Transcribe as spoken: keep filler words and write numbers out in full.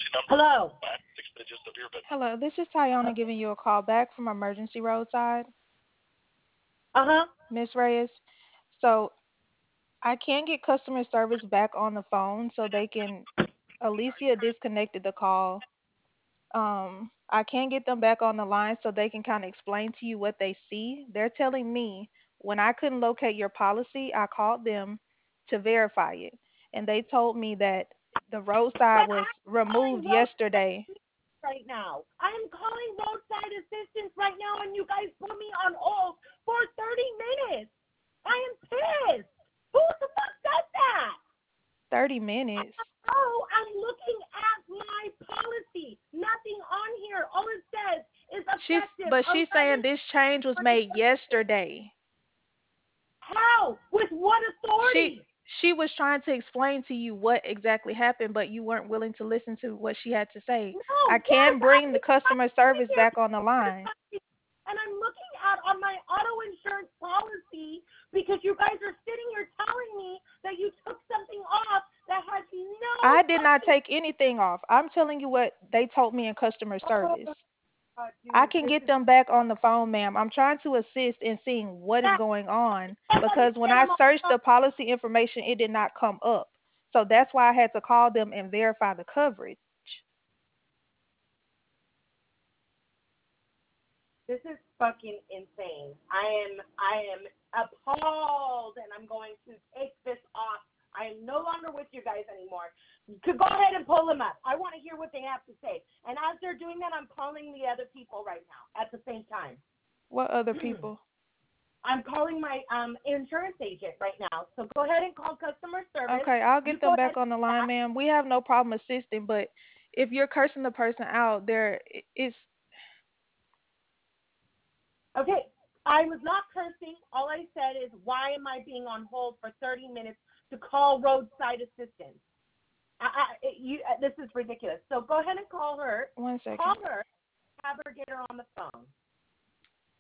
Hello. Hello, this is Tyona giving you a call back from Emergency Roadside, Uh huh. Miss Reyes. So I can't get customer service back on the phone so they can. Alicia disconnected the call. Um, I can't get them back on the line so they can kind of explain to you what they see. They're telling me when I couldn't locate your policy, I called them to verify it, and they told me that the roadside But was I'm calling removed roadside yesterday. assistance right now. I'm calling roadside assistance right now, and you guys put me on hold for thirty minutes. I am pissed. Who the fuck does that? thirty minutes. Oh, I'm looking at my policy. Nothing on here. All it says is She's effective but she's saying eleven this change was made twenty-five. yesterday. How? With what She authority? she was trying to explain to you what exactly happened, but you weren't willing to listen to what she had to say. I No, yes, can I'm, bring the I'm customer sitting service here back on the line. and I'm looking at on my auto insurance policy because you guys are sitting here telling me that you took something off that has no I did not fucking. take anything off. I'm telling you what they told me in customer Oh, service. God, I dude, can this get is them back on the phone, ma'am. I'm trying to assist in seeing what is that. going on Somebody because when get I him on searched the the phone. policy information, it did not come up. So that's why I had to call them and verify the coverage. This is fucking insane. I am I am appalled, and I'm going to take this off. I am no longer with you guys anymore. To go ahead and pull them up. I want to hear what they have to say. And as they're doing that, I'm calling the other people right now at the same time. What other people? I'm calling my um insurance agent right now. So go ahead and call customer service. Okay, I'll You get go them ahead back and on the do line, that. ma'am. We have no problem assisting, but if you're cursing the person out, there it's Okay. I was not cursing. All I said is, why am I being on hold for thirty minutes to call roadside assistance? I, I, you, uh, this is ridiculous. So go ahead and call her. one Call second. her. Have her get her on the phone.